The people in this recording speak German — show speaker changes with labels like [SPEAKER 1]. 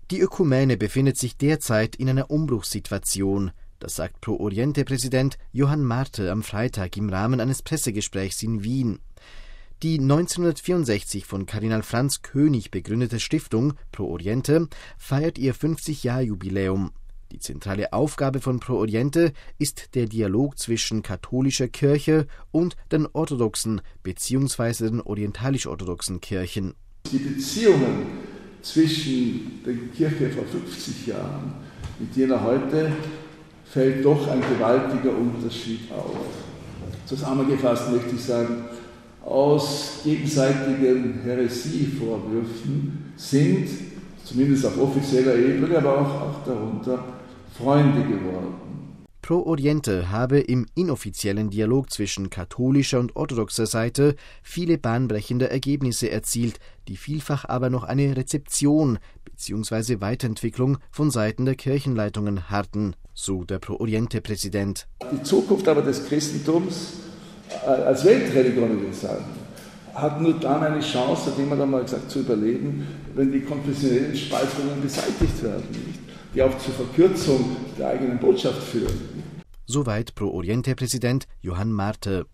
[SPEAKER 1] Die Ökumene befindet sich derzeit in einer Umbruchssituation. Das sagt Pro Oriente-Präsident Johann Marthe am Freitag im Rahmen eines Pressegesprächs in Wien. Die 1964 von Kardinal Franz König begründete Stiftung Pro Oriente feiert ihr 50-Jahr-Jubiläum. Die zentrale Aufgabe von Pro Oriente ist der Dialog zwischen katholischer Kirche und den orthodoxen bzw. den orientalisch-orthodoxen Kirchen.
[SPEAKER 2] Die Beziehungen zwischen der Kirche vor 50 Jahren mit jener heute fällt doch ein gewaltiger Unterschied auf. Zusammengefasst möchte ich sagen, aus gegenseitigen Häresievorwürfen sind, zumindest auf offizieller Ebene, aber auch darunter, Freunde geworden.
[SPEAKER 1] Pro Oriente habe im inoffiziellen Dialog zwischen katholischer und orthodoxer Seite viele bahnbrechende Ergebnisse erzielt, die vielfach aber noch eine Rezeption bzw. Weiterentwicklung von Seiten der Kirchenleitungen harrten, so der Pro Oriente-Präsident.
[SPEAKER 2] Die Zukunft aber des Christentums als Weltreligion, würde ich sagen, hat nur dann eine Chance, hat jemand einmal gesagt, zu überleben, wenn die konfessionellen Spaltungen beseitigt werden, nicht? Die auch zur Verkürzung der eigenen Botschaft führen.
[SPEAKER 1] Soweit Pro Oriente-Präsident Johann Marthe.